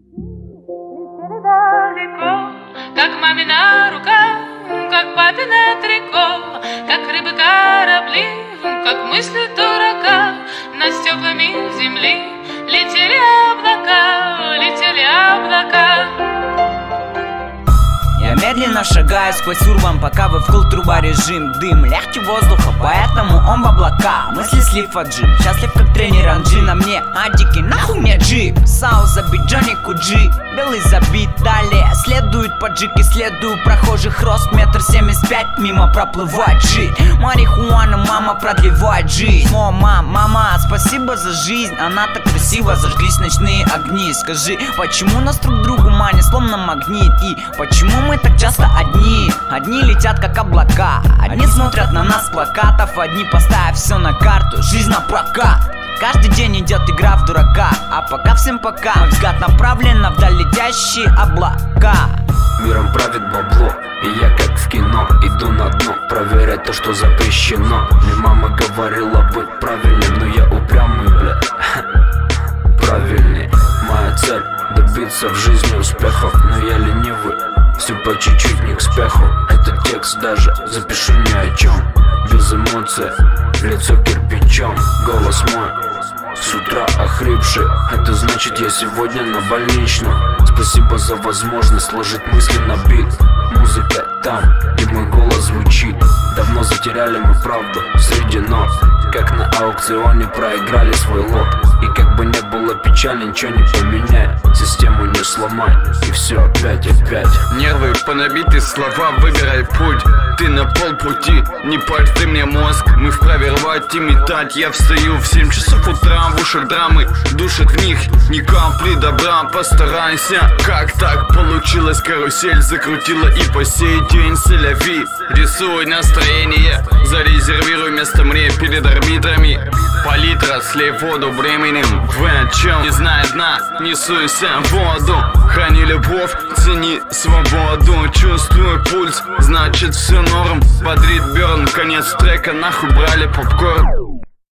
Далеко, как мамина рука, как папина трико, как рыбы корабли, как мысли дурака. Над стеклами земли летели облака, летели облака. Я медленно шагаю сквозь урбан, пока вы вкл труба режим. Дым, легче воздуха, поэтому он в облака. Мысли слив от джим, счастлив как тренер Анджи. На мне адики, нахуй мне джип. Сау забит Джонни Куджи, белый забит. Далее следует поджиг, исследую прохожих. Рост 1,75 м, мимо проплывает джи. Марихуана, мама продлевает жизнь. О, мама, спасибо за жизнь, она так красиво. Зажглись ночные огни. Скажи, почему нас друг другу манит, словно магнит? И почему мы так часто одни? Одни летят как облака, одни смотрят на нас с плакатов, одни поставив все на карту, жизнь на прокат. Каждый день идет игра в дурака, а пока всем пока. Мой взгляд направлен на вдаль летящие облака. Миром правит бабло, и я как в кино иду на дно, проверять то, что запрещено. Мне мама говорила быть правильным, но я упрямый, бля. Правильней. Моя цель добиться в жизни успехов, но я ленивый. Все по чуть-чуть, не к спеху. Этот текст даже запишу ни о чем. Без эмоций, лицо кирпичом. Голос мой с утра охрипший. Это значит, я сегодня на больничном. Спасибо за возможность сложить мысли на бит. Музыка там, и мой голос звучит. Давно затеряли мы правду среди нот. Как на аукционе проиграли свой лот. И как бы не было печали, ничего не поменяй. Систему не сломай, и все опять. Нервы понабиты, слова, выбирай путь. Ты на полпути, не парь ты мне мозг. Мы вправе рвать и метать. Я встаю в 7 часов утра, в ушах драмы душит в них ни капли добра. Постарайся, как так получилось? Карусель закрутила и по сей день селяви. Рисуй настроение, зарезервируй место мне перед арбитрами. Палитра, слей воду временем. В чем не знает дна, не суйся в воду. Храни любовь, цени свободу. Чувствую пульс, значит все норм. Бодрит Бёрн, конец трека, нахуй брали попкорн.